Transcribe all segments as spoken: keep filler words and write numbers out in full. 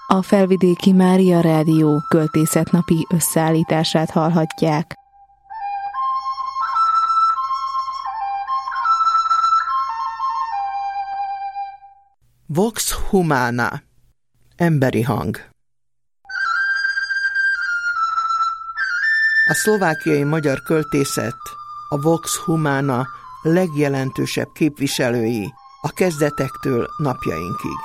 A Felvidéki Mária Rádió költészetnapi összeállítását hallhatják. Vox humana. Emberi hang. A szlovákiai magyar költészet a Vox humana legjelentősebb képviselői a kezdetektől napjainkig.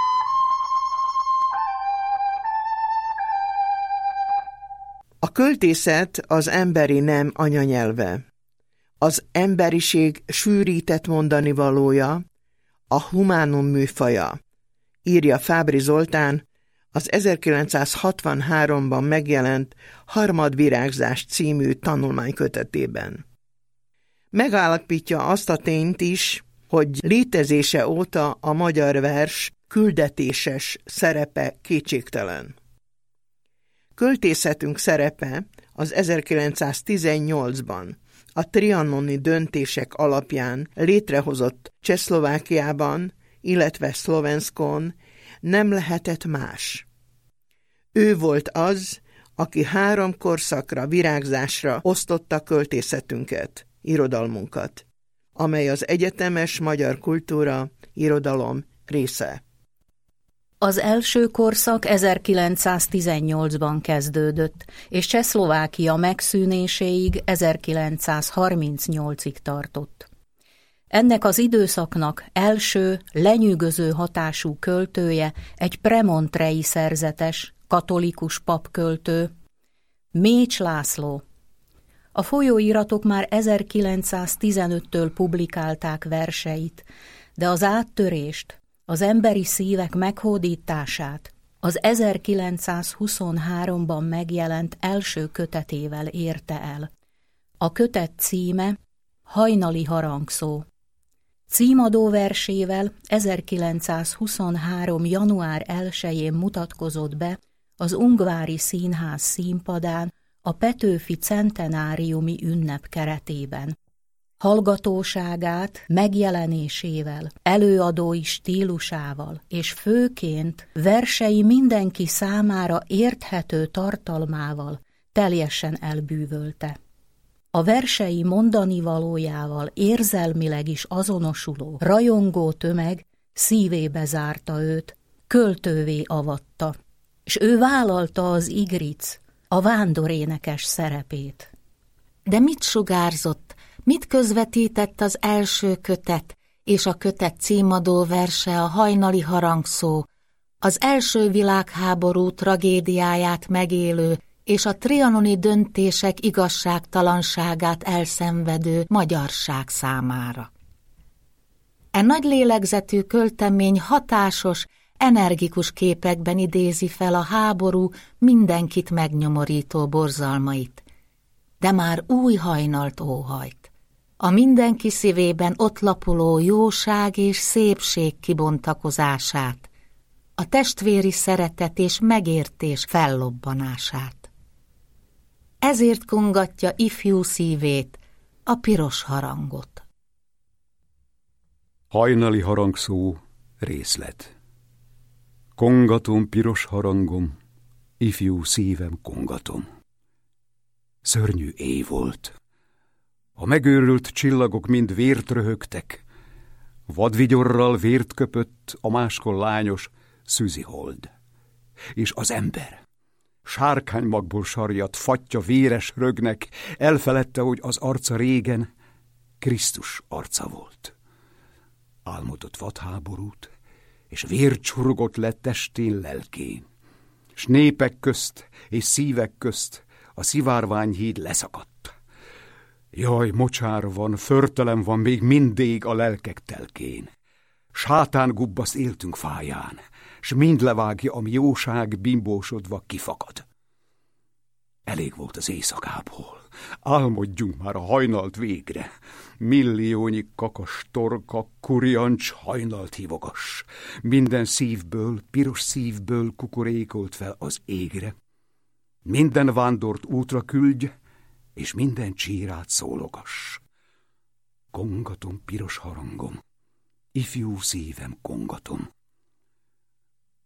A költészet az emberi nem anyanyelve. Az emberiség sűrített mondanivalója, a humánum műfaja, írja Fábry Zoltán az ezerkilencszázhatvanháromban megjelent Harmadvirágzás című tanulmánykötetében. Megállapítja azt a tényt is, hogy létezése óta a magyar vers küldetéses szerepe kétségtelen. Költészetünk szerepe az ezerkilencszáztizennyolcban a trianoni döntések alapján létrehozott Csehszlovákiában, illetve Szlovenszkon nem lehetett más. Ő volt az, aki három korszakra, virágzásra osztotta költészetünket, irodalmunkat, amely az egyetemes magyar kultúra, irodalom része. Az első korszak ezerkilencszáztizennyolcban kezdődött, és Csehszlovákia megszűnéséig ezerkilencszázharmincnyolcig tartott. Ennek az időszaknak első, lenyűgöző hatású költője egy premontrei szerzetes, katolikus papköltő, Mécs László. A folyóiratok már ezerkilencszáztizenöttől publikálták verseit, de az áttörést, az emberi szívek meghódítását az ezerkilencszázhuszonháromban megjelent első kötetével érte el. A kötet címe Hajnali harangszó. Címadó versével ezerkilencszázhuszonhárom. január elsején mutatkozott be az Ungvári Színház színpadán a Petőfi centenáriumi ünnep keretében. Hallgatóságát megjelenésével, előadói stílusával és főként versei mindenki számára érthető tartalmával teljesen elbűvölte. A versei mondani valójával érzelmileg is azonosuló, rajongó tömeg szívébe zárta őt, költővé avatta, és ő vállalta az Igric, a vándorénekes szerepét. De mit sugárzott, mit közvetített az első kötet és a kötet címadó verse, a Hajnali harangszó, az első világháború tragédiáját megélő és a trianoni döntések igazságtalanságát elszenvedő magyarság számára? E nagy lélegzetű költemény hatásos, energikus képekben idézi fel a háború mindenkit megnyomorító borzalmait, de már új hajnalt óhajt. A mindenki szívében ott lapuló jóság és szépség kibontakozását, a testvéri szeretet és megértés fellobbanását. Ezért kongatja ifjú szívét a piros harangot. Hajnali harangszó részlet. Kongatom piros harangom, ifjú szívem kongatom. Szörnyű éj volt. A megőrült csillagok mind vért röhögtek. Vadvigyorral vért köpött a máskor lányos szűzihold. És az ember sárkánymagból sarjadt, fatja véres rögnek, elfeledte, hogy az arca régen Krisztus arca volt. Álmodott vadháborút, és vércsurgott lett testén, lelkén. S népek közt és szívek közt a szivárványhíd leszakadt. Jaj, mocsár van, förtelem van még mindig a lelkek telkén. Sátán gubbasz éltünk fáján, s mind levágja, ami jóság bimbósodva kifakad. Elég volt az éjszakából, álmodjunk már a hajnalt végre. Milliónyi kakas, torka, kuriancs hajnalt hívogass. Minden szívből, piros szívből kukorékolt fel az égre. Minden vándort útra küldj, és minden csírát szólogass. Kongatom piros harangom, ifjú szívem kongatom.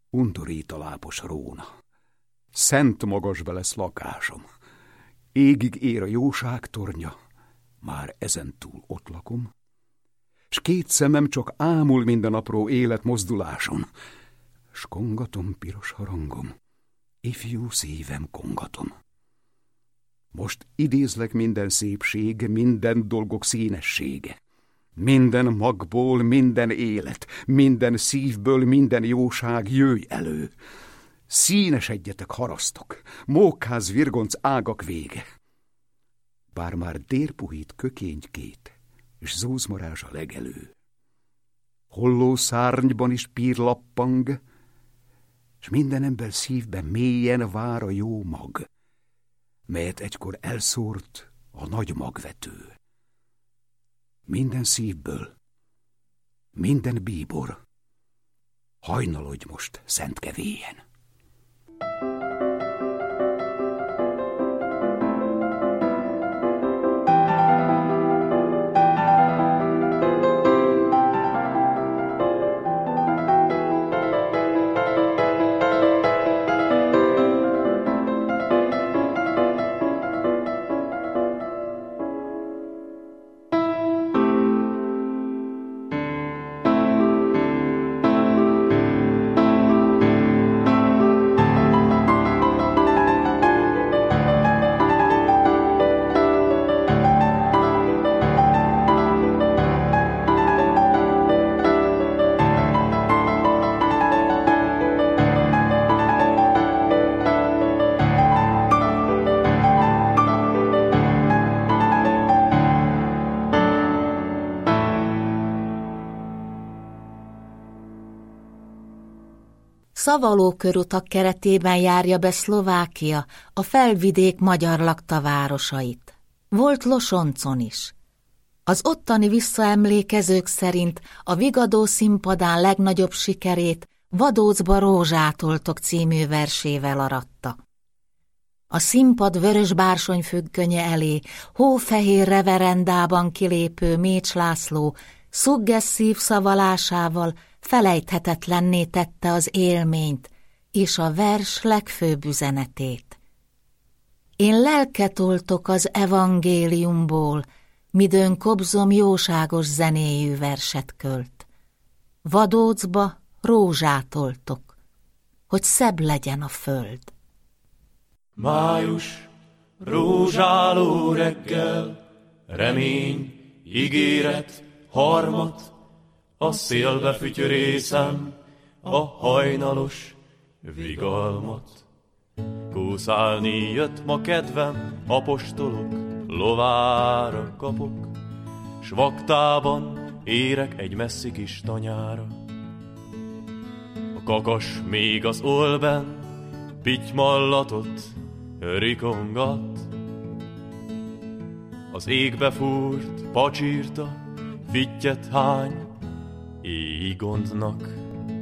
undorít a lápos róna. Szent magasba lesz lakásom. Égig ér a jóság tornya, már ezentúl ott lakom, s két szemem csak ámul minden apró élet mozduláson, s kongatom piros harangom, ifjú szívem kongatom. Most idézlek minden szépség, minden dolgok színessége, minden magból, minden élet, minden szívből, minden jóság jöjj elő. Színesedjetek harasztok, mókáz virgonc ágak vége. Bár már dérpuhít kökénykét, és zúzmarázs a legelő. Holló szárnyban is pír lappang, s minden ember szívben mélyen vár a jó mag, melyet egykor elszórt a nagy magvető. Minden szívből, minden bíbor, hajnalodj most szent kevélyen. Szavaló körutak keretében járja be Szlovákia a felvidék magyar lakta városait. Volt Losoncon is. Az ottani visszaemlékezők szerint a Vigadó színpadán legnagyobb sikerét Vadócba Rózsátoltok című versével aratta. A színpad vörös bársony függönye elé hófehér reverendában kilépő Mécs László szuggesszív szavalásával felejthetetlenné tette az élményt és a vers legfőbb üzenetét. Én lelket oltok az evangéliumból, midőn kobzom jóságos zenéjű verset költ. Vadócba rózsát oltok, hogy szebb legyen a föld. Május, rózsáló reggel, remény, ígéret, harmat, a szélbe fütyörészem a hajnalos vigalmat. Kúszálni jött ma kedvem, apostolok lovára kapok, s vaktában érek egy messzi kis tanyára. A kakas még az olben pitymallatot rikongat, az égbe fúrt pacsírta fittyet hány éjgondnak.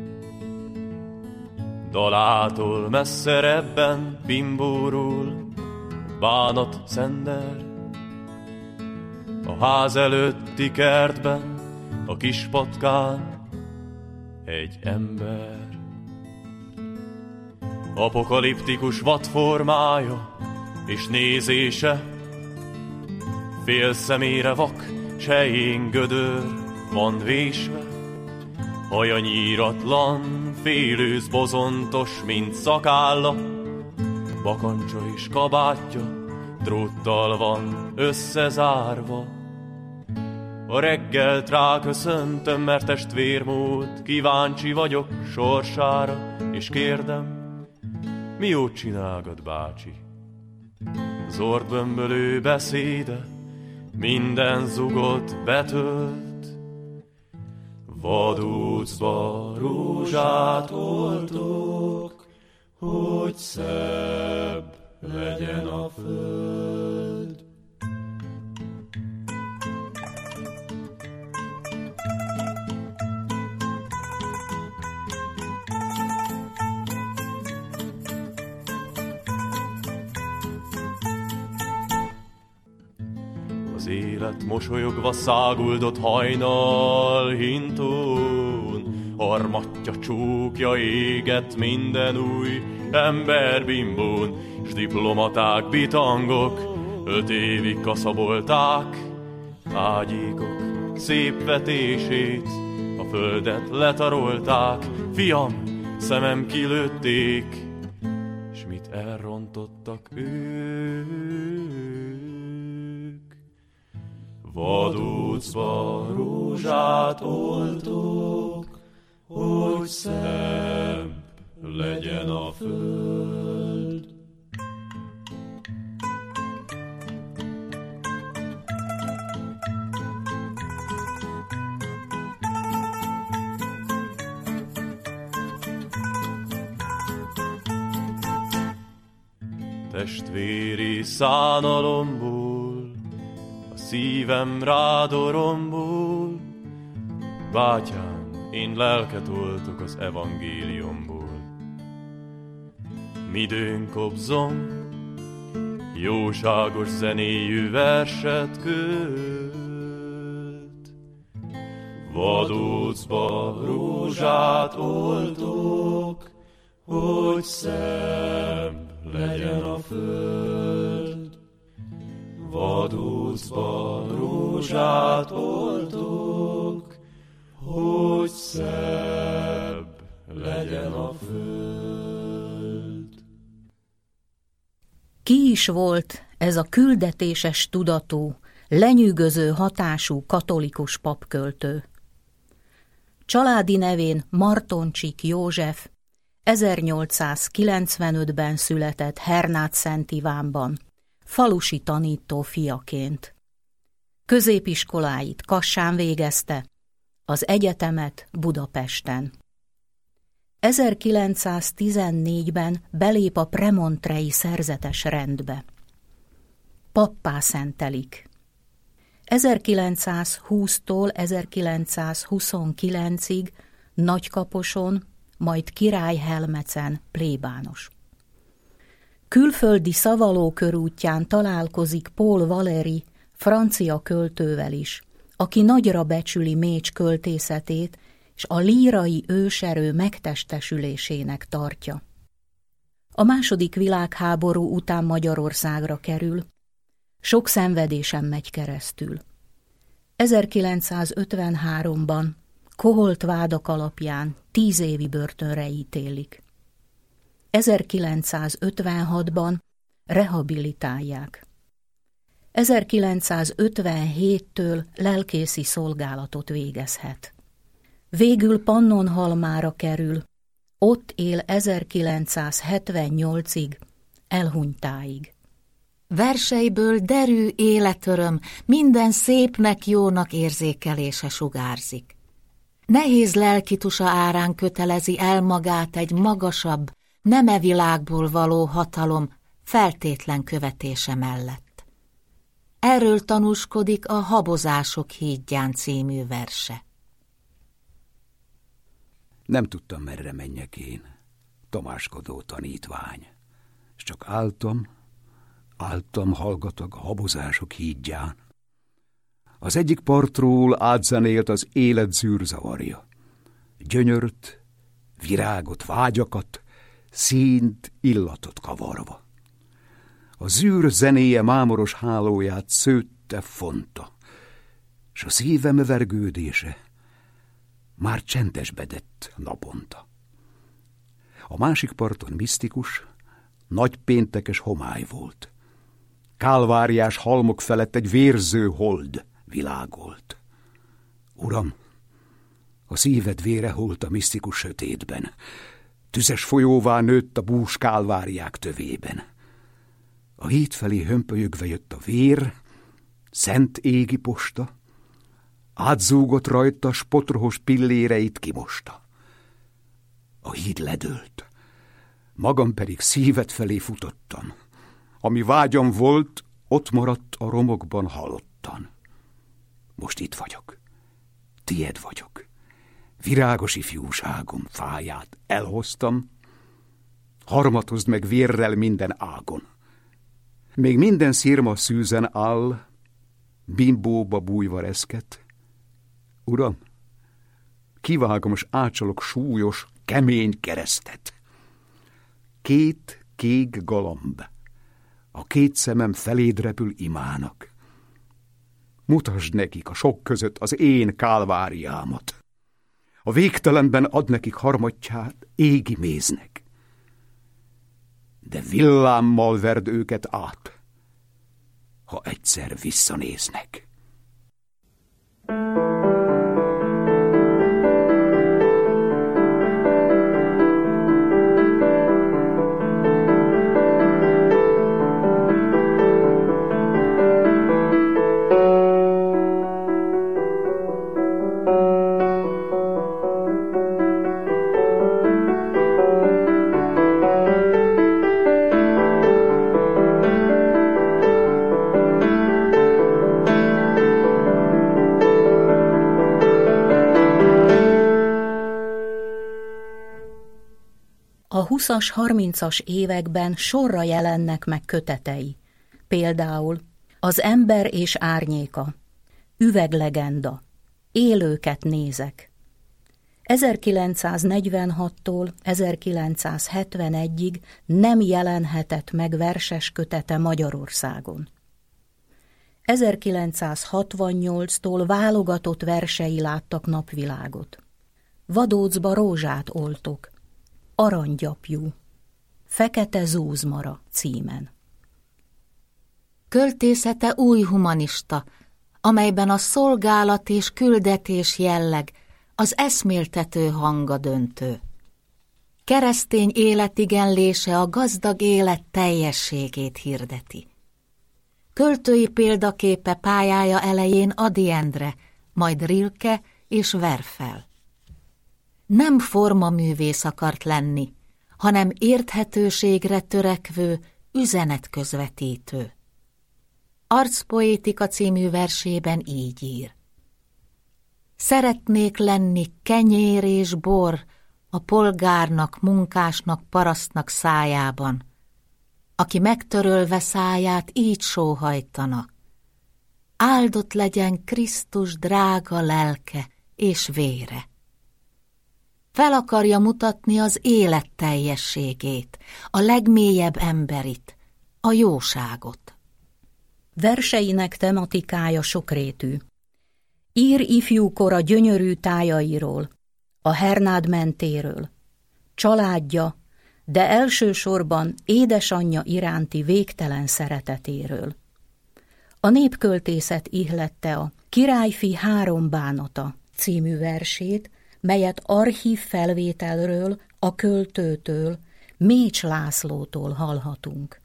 Dalától messzerebben bimbórul bánat szender, a ház előtti kertben a kis patkán egy ember. Apokaliptikus vadformája és nézése, fél szemére vak, sején gödör van vésve, haja nyíratlan, félősz bozontos, mint szakálla, bakancsa és kabátja dróttal van összezárva. A reggelt ráköszöntöm, mert testvérmód, kíváncsi vagyok sorsára, és kérdem, mi jót csinálgat, bácsi? Zord bömbölő beszéde minden zugot betölt. Vadócba rózsát oltok, hogy szebb legyen a föld. Az élet mosolyogva száguldott hajnal hintón, a harmatja csókja éget minden új emberbimbón, s diplomaták, bitangok öt évig kaszabolták ágyékok szép vetését, a földet letarolták, fiam, szemem kilőtték, s mit elrontottak ők. Vadócba rózsát oltok, hogy szebb legyen a föld. Testvéri szánalomból, a szívem rádorombol, bátyám, én lelket oltok az evangéliumból. Midőn kobzom, jóságos zenéjű verset költ. Vadócba rózsát oltok, hogy szebb legyen a föld. Vadócba rózsát oltok, hogy szebb legyen a föld. Ki is volt ez a küldetéses tudatú, lenyűgöző hatású katolikus papköltő? Családi nevén Martoncsik József, ezernyolcszázkilencvenötben született Hernát-Szent Ivánban, falusi tanító fiaként. Középiskoláit Kassán végezte, az egyetemet Budapesten. ezerkilencszáztizennégyben belép a premontrei szerzetes rendbe. Pappá szentelik. ezerkilencszázhúsztól ezerkilencszázhuszonkilencig Nagykaposon, majd Királyhelmecen plébános. Külföldi szavalókörútján találkozik Paul Valéry, francia költővel is, aki nagyra becsüli Mécs költészetét, és a lírai őserő megtestesülésének tartja. A második világháború után Magyarországra kerül, sok szenvedésen megy keresztül. ezerkilencszázötvenháromban koholt vádak alapján tíz évi börtönre ítélik. ezerkilencszázötvenhatban rehabilitálják. ezerkilencszázötvenhéttől lelkészi szolgálatot végezhet. Végül Pannonhalmára kerül, ott él ezerkilencszázhetvennyolcig, elhunytáig. Verseiből derű életöröm, minden szépnek, jónak érzékelése sugárzik. Nehéz lelkitusa árán kötelezi el magát egy magasabb, neme világból való hatalom feltétlen követése mellett. Erről tanúskodik a Habozások hídján című verse. Nem tudtam, merre menjek én, tamáskodó tanítvány, s csak álltam, álltam hallgatag a Habozások hídján. Az egyik partról átzenélt az élet zűrzavarja. Gyönyört, virágot, vágyakat, színt, illatot kavarva. A zűr zenéje mámoros hálóját szőtte, fonta, s a szívem vergődése már csendesbedett naponta. A másik parton misztikus, nagypéntekes homály volt. Kálváriás halmok felett egy vérző hold világolt. Uram, a szíved vére holt a misztikus sötétben, tüzes folyóvá nőtt a bús kálváriák tövében. A híd felé hömpölyögve jött a vér, szent égi posta, átzúgott rajta, spotrohos pilléreit kimosta. A híd ledőlt, magam pedig szíved felé futottam. Ami vágyam volt, ott maradt a romokban halottan. Most itt vagyok, tied vagyok. Virágos ifjúságom fáját elhoztam, harmatozd meg vérrel minden ágon. Még minden szirma szűzen áll, bimbóba bújva reszket. Uram, kivágom s ácsalok súlyos, kemény keresztet. Két kék galamb, a két szemem feléd repül imának. Mutasd nekik a sok között az én kálváriámat. A végtelenben ad nekik harmatját égi méznek. De villámmal verd őket át, ha egyszer visszanéznek. A huszas, harmincas években sorra jelennek meg kötetei, például Az ember és árnyéka, Üveglegenda, Élőket nézek. ezerkilencszáznegyvenhattól ezerkilencszázhetvenegyig nem jelenhetett meg verses kötete Magyarországon. ezerkilencszázhatvannyolctól válogatott versei láttak napvilágot. Vadócba rózsát oltok, Aranygyapjú, Fekete zúzmara címen. Költészete új humanista, amelyben a szolgálat és küldetés jelleg, az eszméltető hanga döntő. Keresztény életigenlése a gazdag élet teljességét hirdeti. Költői példaképe pályája elején Ady Endre, majd Rilke és Werfel. Nem formaművész akart lenni, hanem érthetőségre törekvő üzenetközvetítő. Arcpoétika című versében így ír. Szeretnék lenni kenyér és bor a polgárnak, munkásnak, parasztnak szájában, aki megtörölve száját így sóhajtana. Áldott legyen Krisztus drága lelke és vére. Fel akarja mutatni az élet teljességét, a legmélyebb emberit, a jóságot. Verseinek tematikája sokrétű. Ír ifjúkora gyönyörű tájairól, a Hernád mentéről, családja, de elsősorban édesanyja iránti végtelen szeretetéről. A népköltészet ihlette a Királyfi három bánata című versét, melyet archív felvételről, a költőtől, Mécs Lászlótól hallhatunk.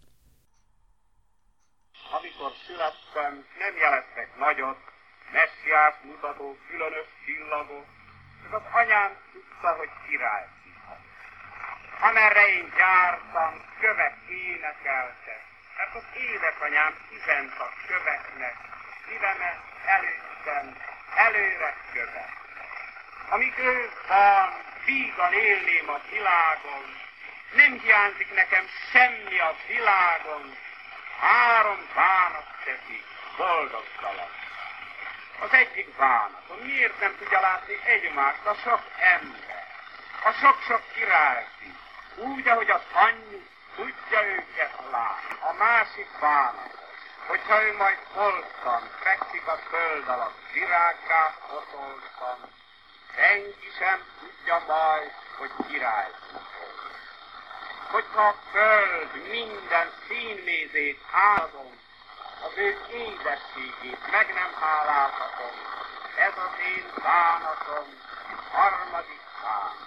Amikor születtem, nem jeleztek nagyot, messziás mutató különös csillagok, csak az anyám tudta, hogy király szívhat. Amerre én jártam, kövek énekeltek, mert az édesanyám üzent a köveknek, szívemet előttem, előre kövek. Amíg ő van, vígan élném a világon, nem hiányzik nekem semmi a világon, három bánat teszi boldogtalan. Az egyik bánaton miért nem tudja látni egymást a sok ember, a sok-sok királyfi, úgy, ahogy az anyjuk tudja őket látni. A másik bánat, hogyha ő majd holtan fekszik a föld alatt, virággá fotoltan, senki sem tudja majd, hogy királyfi. Hogyha a föld minden színmézét áldom, az ő édességét meg nem hálálhatom. Ez az én bánatom, harmadik bánat.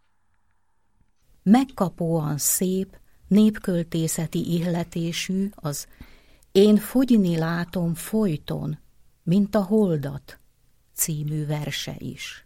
Megkapóan szép, népköltészeti ihletésű az Én fogyni látom folyton, mint a holdat című verse is.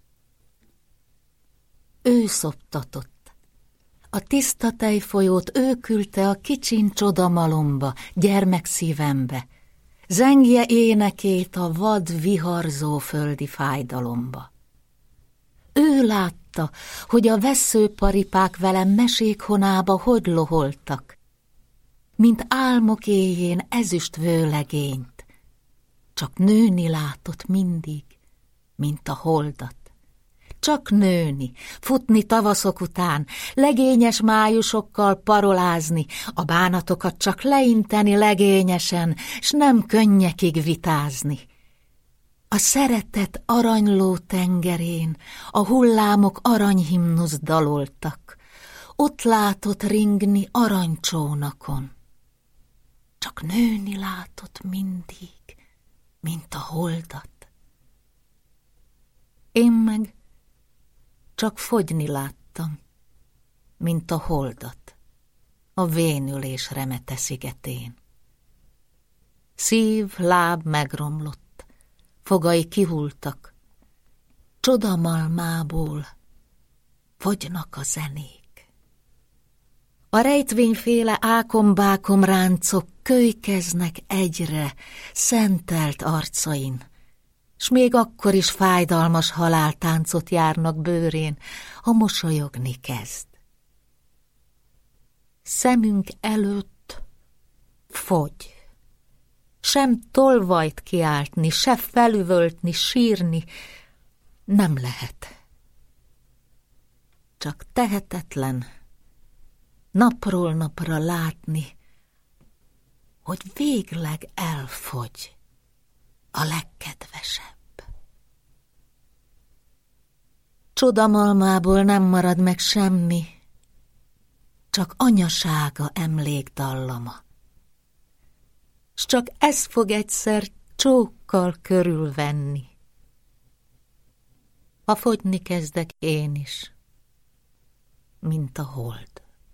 Ő szoptatott. A tiszta tejfolyót ő küldte a kicsin csodamalomba, gyermekszívembe, zengje énekét a vad viharzó földi fájdalomba. Ő látta, hogy a vesszőparipák velem mesékhonába hogy loholtak, mint álmok éjjén ezüst vőlegényt, csak nőni látott mindig, mint a holdat. csak nőni, futni tavaszok után, legényes májusokkal parolázni, a bánatokat csak leinteni legényesen, s nem könnyekig vitázni. A szeretet aranyló tengerén a hullámok aranyhimnusz daloltak, ott látott ringni aranycsónakon. Csak nőni látott mindig, mint a holdat. Én meg csak fogyni láttam, mint a holdat, a vénülés remete szigetén. Szív, láb megromlott, fogai kihultak, csodamalmából fogynak a zenék. A rejtvényféle ákombákom ráncok kölykeznek egyre szentelt arcain, s még akkor is fájdalmas haláltáncot járnak bőrén, ha mosolyogni kezd. Szemünk előtt fogy, sem tolvajt kiáltni, se felüvöltni, sírni nem lehet. Csak tehetetlen napról napra látni, hogy végleg elfogy a legkedvesebb. Csodamalmából nem marad meg semmi, csak anyasága emlékdallama. S csak ez fog egyszer csókkal körülvenni. Ha fogyni kezdek én is, mint a hold.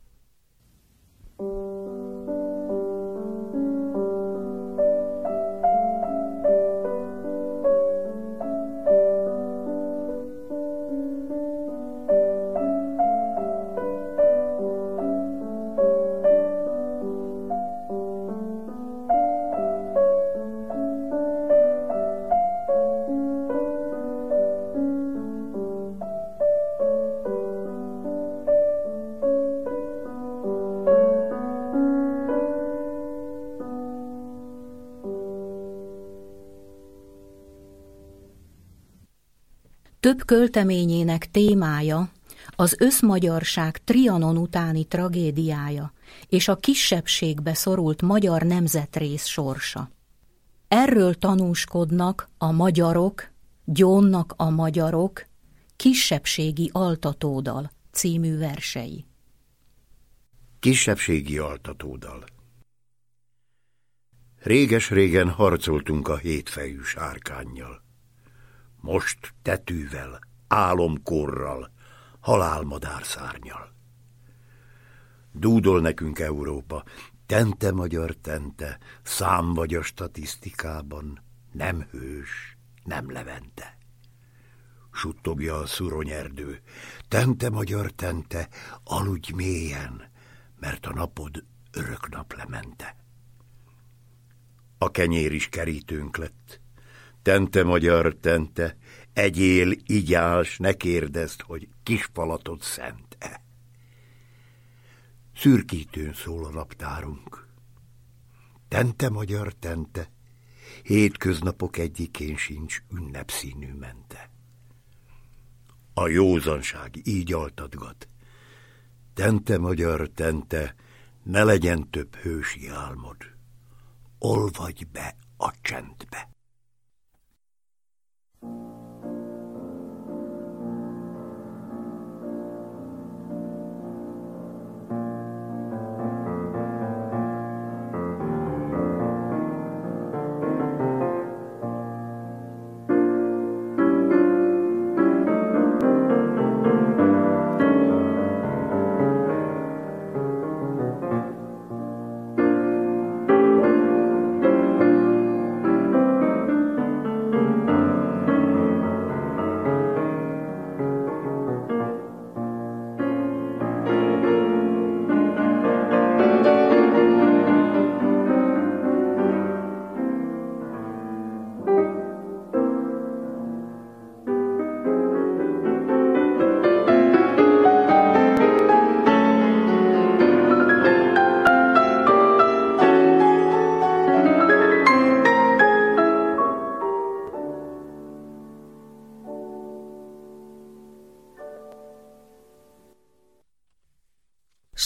Több költeményének témája az összmagyarság Trianon utáni tragédiája és a kisebbségbe szorult magyar nemzetrész sorsa. Erről tanúskodnak a magyarok, Gyónnak a magyarok, Kisebbségi altatódal című versei. Kisebbségi altatódal. Réges-régen harcoltunk a hétfejű sárkánnyal. Most tetűvel, álomkorral, halálmadárszárnyal. Dúdol nekünk Európa, tente magyar tente, szám vagy a statisztikában, nem hős, nem Levente. Suttogja a szuronyerdő, tente magyar tente, aludj mélyen, mert a napod örök naplemente. A kenyér is kerítőnk lett, tente magyar tente, egyél, igyás, ne kérdezd, hogy kisfalatod szent-e. Szürkítőn szól a naptárunk. Tente magyar tente, hétköznapok egyikén sincs ünnepszínű mente. A józanság így altatgat. Tente magyar tente, ne legyen több hősi álmod. Olvadj be a csendbe.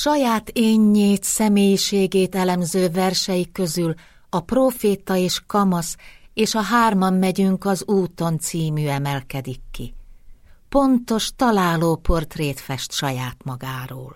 saját énnyét, személyiségét elemző versei közül a Próféta és Kamasz és a Hárman megyünk az úton című emelkedik ki. Pontos, találó portrét fest saját magáról.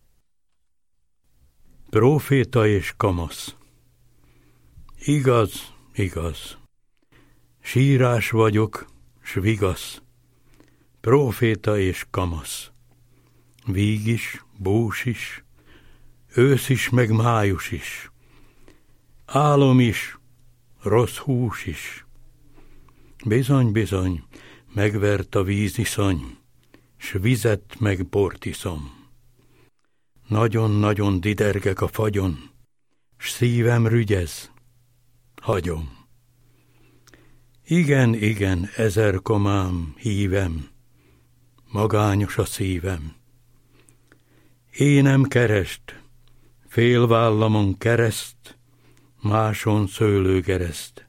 Próféta és Kamasz. Igaz, igaz. Sírás vagyok, s vigasz. Próféta és Kamasz. Víg is, bús is, ősz is, meg május is. Álom is, rossz hús is. Bizony, bizony, megvert a víziszony, s vizet meg bort iszom. Nagyon-nagyon didergek a fagyon, s szívem rügyez, hagyom. Igen, igen, ezer komám, hívem, magányos a szívem. Énem kerest, félvállamon kereszt, máson szőlőgereszt.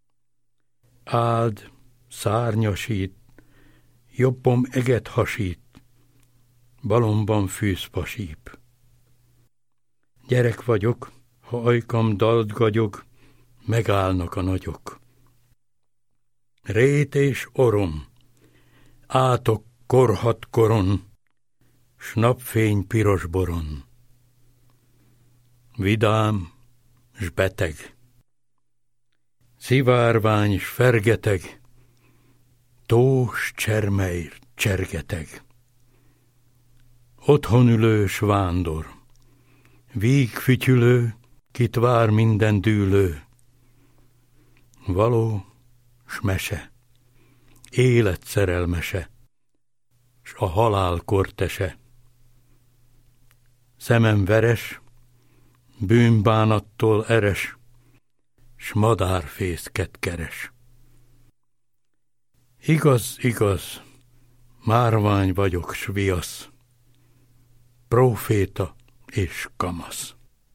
Áld, szárnyasít, jobbom eget hasít, balomban fűzpasíp. Gyerek vagyok, ha ajkam dalt gagyog, megállnak a nagyok. Rét és orom, átok korhat koron, s napfény piros boron. Vidám, s beteg, szivárvány, s fergeteg, tó, s csermely, csergeteg. Otthon ülő, s vándor, víg fütyülő, kit vár minden dűlő. Való, s mese, élet szerelmese, s a halál kortese. Szemem veres, bűnbánattól eres, s madárfészket keres. Igaz, igaz, márvány vagyok, s viasz, próféta és kamasz.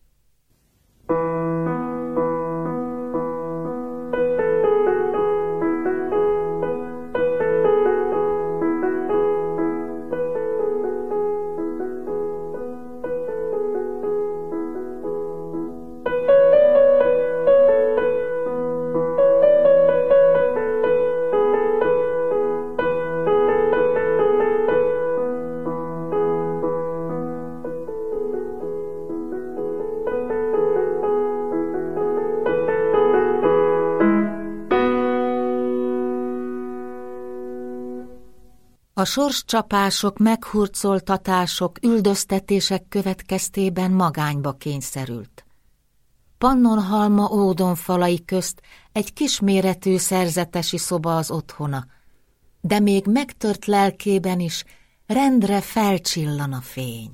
A sorscsapások, meghurcoltatások, üldöztetések következtében magányba kényszerült. Pannonhalma ódonfalai közt egy kisméretű szerzetesi szoba az otthona, de még megtört lelkében is rendre felcsillan a fény.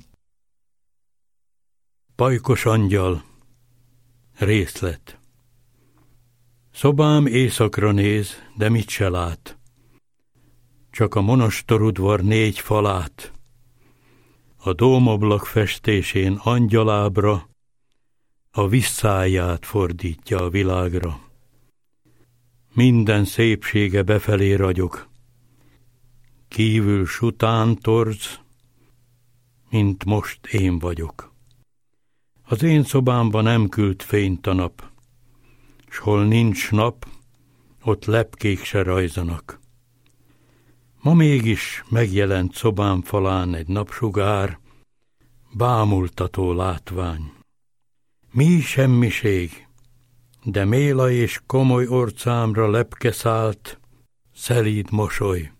Pajkos angyal, részlet. Szobám északra néz, de mit se lát. Csak a monostorudvar négy falát, a dómoblak festésén angyalábra, a visszáját fordítja a világra. Minden szépsége befelé ragyog, kívül sután torz, mint most én vagyok. Az én szobámban nem küld fényt a nap, s hol nincs nap, ott lepkék se rajzanak. Ma mégis megjelent szobám falán egy napsugár, bámultató látvány. Mi semmiség, de méla és komoly orcámra lepke szállt, szelíd mosoly.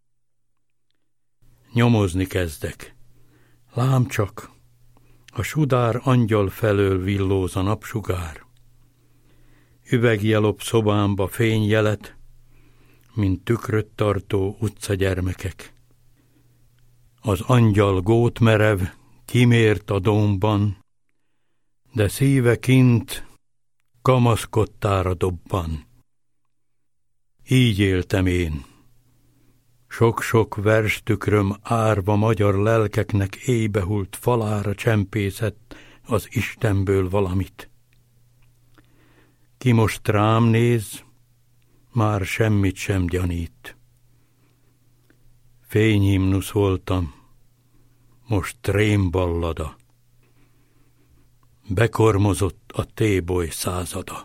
Nyomozni kezdek. Lám csak, a sudár angyal felől villóz a napsugár. Üvegjelob szobámba fényjelet, mint tükröt tartó utcagyermekek. Az angyal gót merev, kimért a domban, de szíve kint kamaszkottára dobban. Így éltem én. Sok-sok verstükröm árva magyar lelkeknek éjbehult falára csempészett az Istenből valamit. Ki most rám néz, már semmit sem gyanít. Fényhimnusz voltam, most rémballada, bekormozott a téboly százada.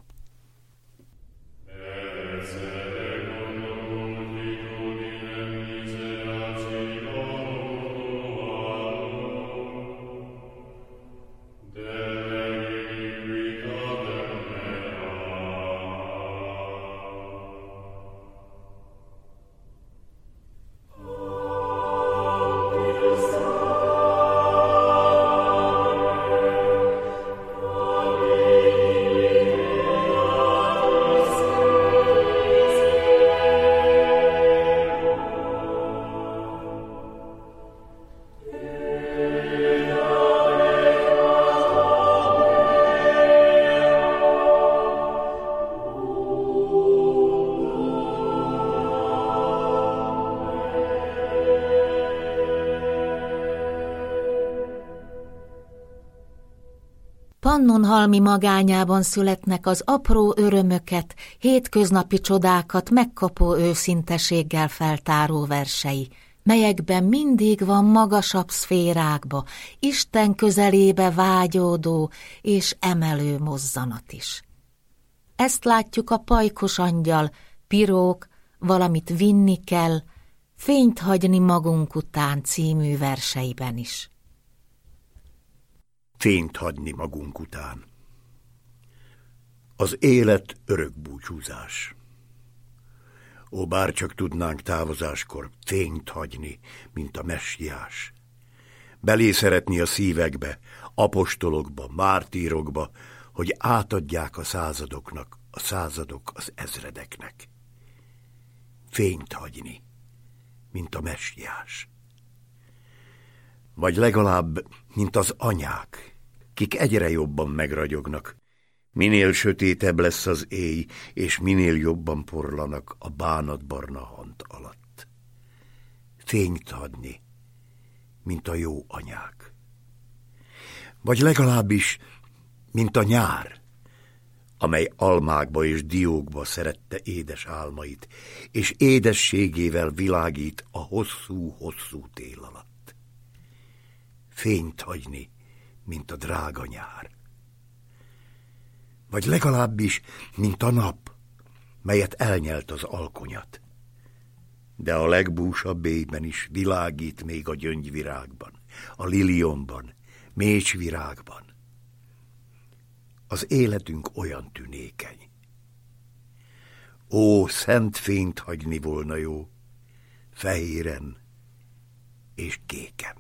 Pannonhalmi magányában születnek az apró örömöket, hétköznapi csodákat megkapó őszinteséggel feltáró versei, melyekben mindig van magasabb szférákba, Isten közelébe vágyódó és emelő mozzanat is. Ezt látjuk a Pajkos angyal, Pirók, valamit vinni kell, fényt hagyni magunk után című verseiben is. Fényt hagyni magunk után. Az élet örök búcsúzás. Ó, bárcsak tudnánk távozáskor fényt hagyni, mint a messiás. Belé szeretni a szívekbe, apostolokba, mártírokba, hogy átadják a századoknak, a századok az ezredeknek. Fényt hagyni, mint a messiás. Vagy legalább, mint az anyák, kik egyre jobban megragyognak. Minél sötétebb lesz az éj, és minél jobban porlanak a bánatbarna hant alatt. Fényt adni, mint a jó anyák. Vagy legalábbis, mint a nyár, amely almákba és diókba szerette édes álmait, és édességével világít a hosszú-hosszú tél alatt. Fényt hagyni, mint a drága nyár. Vagy legalábbis, mint a nap, melyet elnyelt az alkonyat. De a legbúsabb éjben is világít még a gyöngyvirágban, a liliomban, mécsvirágban. Az életünk olyan tünékeny. Ó, szent fényt hagyni volna jó, fehéren és kéken.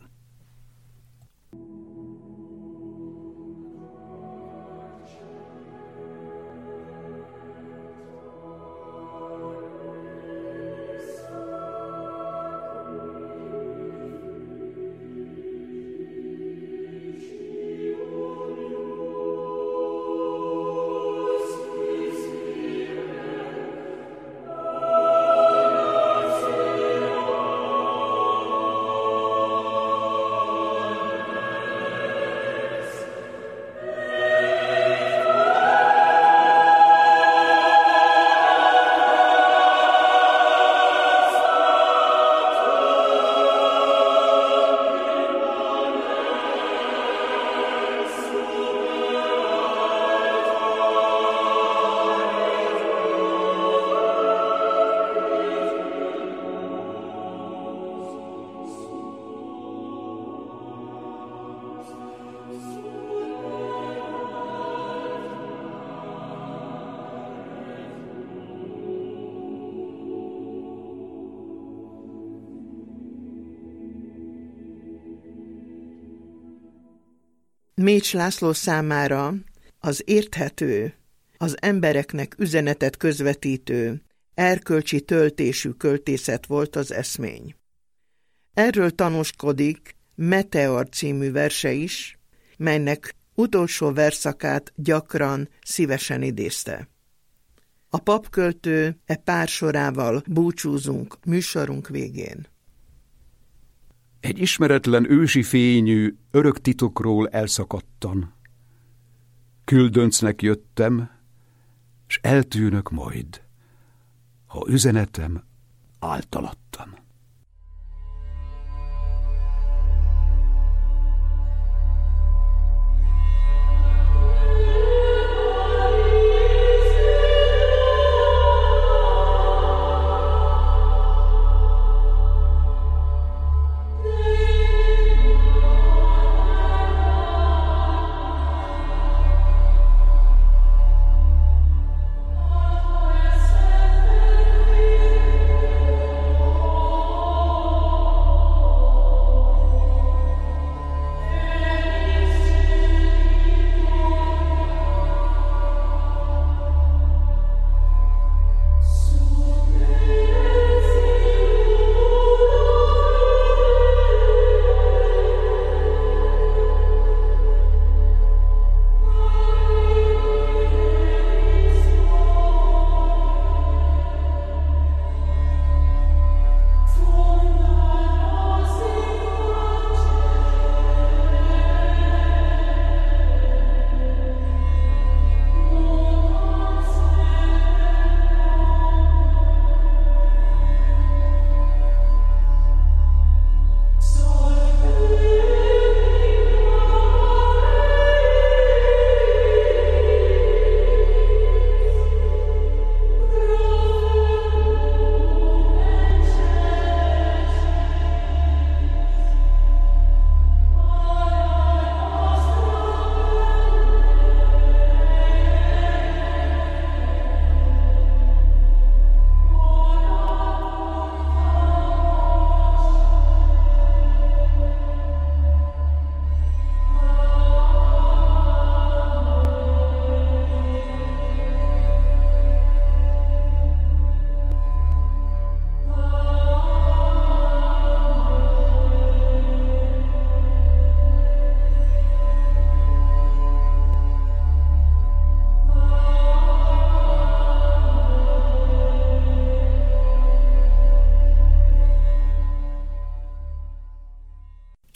Mécs László számára az érthető, az embereknek üzenetet közvetítő, erkölcsi töltésű költészet volt az eszmény. Erről tanúskodik Meteor című verse is, melynek utolsó verszakát gyakran szívesen idézte. A papköltő e pár sorával búcsúzunk műsorunk végén. Egy ismeretlen ősi fényű, örök titokról elszakadtan. Küldöncnek jöttem, s eltűnök majd, ha üzenetem általattan.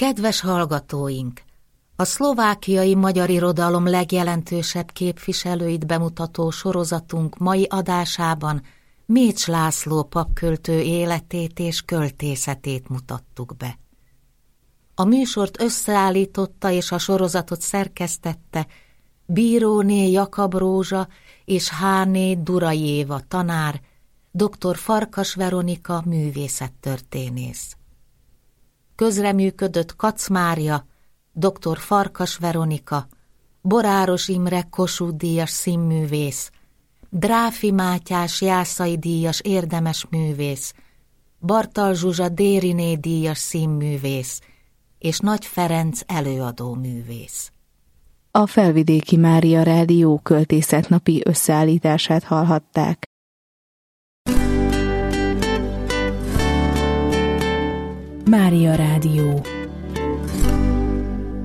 Kedves hallgatóink! A szlovákiai magyar irodalom legjelentősebb képviselőit bemutató sorozatunk mai adásában Mécs László papköltő életét és költészetét mutattuk be. A műsort összeállította és a sorozatot szerkesztette Bíróné Jakab Rózsa és Háné Durai Éva tanár, dr. Farkas Veronika művészettörténész. Közreműködött Kac Mária, dr. Farkas Veronika, Boráros Imre Kossuth-díjas színművész, Dráfi Mátyás Jászai díjas érdemes művész, Bartal Zsuzsa Dériné díjas színművész és Nagy Ferenc előadó művész. A Felvidéki Mária Rádió költészetnapi összeállítását hallhatták. Mária Rádió.